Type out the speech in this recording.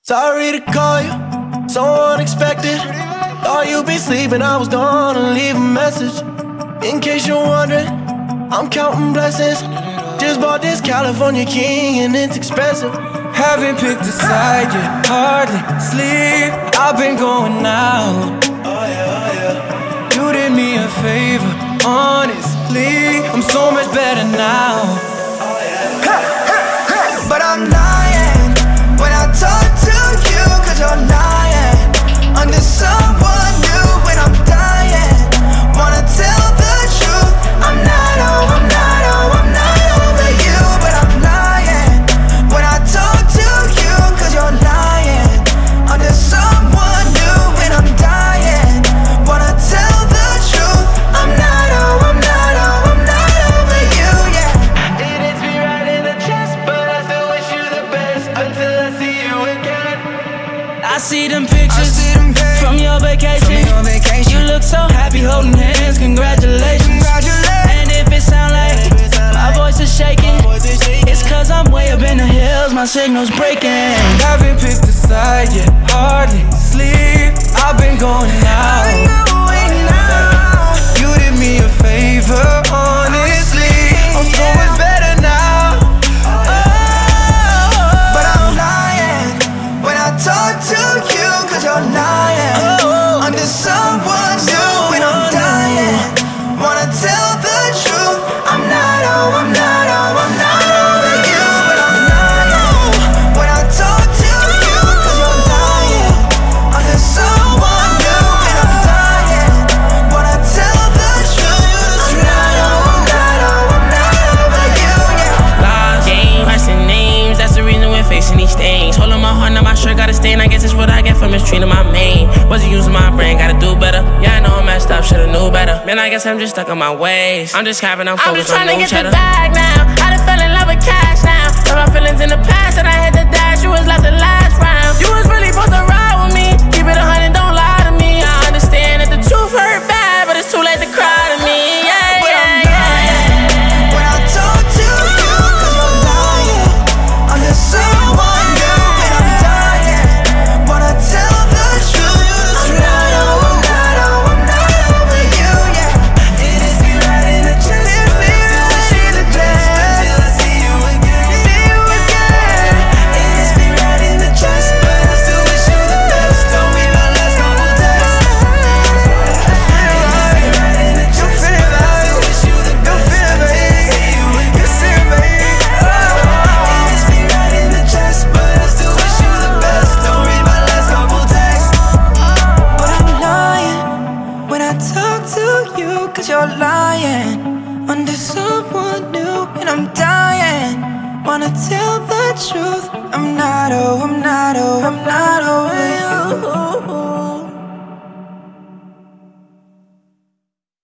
Sorry to call you, so unexpected. Thought you'd be sleeping, I was gonna leave a message. In case you're wondering, I'm counting blessings. Just bought this California King and it's expensive. Haven't picked a side yet, hardly sleep. I've been going out. You did me a favor, honestly. I'm so much better now. But I'm lying when I talk to you, cause you're lying under someone new. When I'm dying, wanna tell the truth. I'm not over you. But I'm lying when I talk to you, cause you're lying under someone new. When I'm dying, wanna tell the truth. I'm not over you, yeah. It hits me right in the chest, but I still wish you the best until I see you again. I see them pictures from your vacation. You look so happy holding hands, congratulations. And if it sound like my voice is shaking, it's cause I'm way up in the hills, my signal's breaking. Haven't picked a side yet, hardly sleep. I've been going out. You did me a favor, honestly. I'm so much better now. But I'm lying when I talk to you, cause you're lying under someone new. When I'm dying, wanna tell the truth. I'm not over you. But I'm lying when I talk to you, cause you're lying under someone new. When I'm dying, wanna tell the truth. I'm not over you, yeah. Lies, game, pressing names, that's the reason we're facing these things. Holding my heart, now my shirt got a stain. I guess it's what I get for mistreating my main. Wasn't using my brain, gotta do better. Yeah, I know I'm messed up, should've knew better. Man, I guess I'm just stuck in my ways. I'm just capping, I'm focused on new cheddar. I'm just trying to get the bag now. I done fell in love with cash now. But my feelings in the past, and I had to dash. You was last the last round. You was really supposed to ride with me. Keep it 100, don't lie to me. I understand that the truth hurt bad, but it's too late to cry to me. Yeah, But I'm yeah, lying when I talk to you, cause you're lying under someone new. When I'm dying, wanna tell the truth. I'm not over you, yeah. It is me right in the chest, but I still wish you the best until I see you again. It is me right in the chest, but I still wish you the best. Don't read my last couple texts. It is me right in the chest, but I still wish you the best until I see you again. It is me right in the chest, but I still wish you the best. Don't read my last couple texts. But I'm lying when I talk to you, cause you're lying under someone new. And I'm dying, wanna tell the truth. I'm not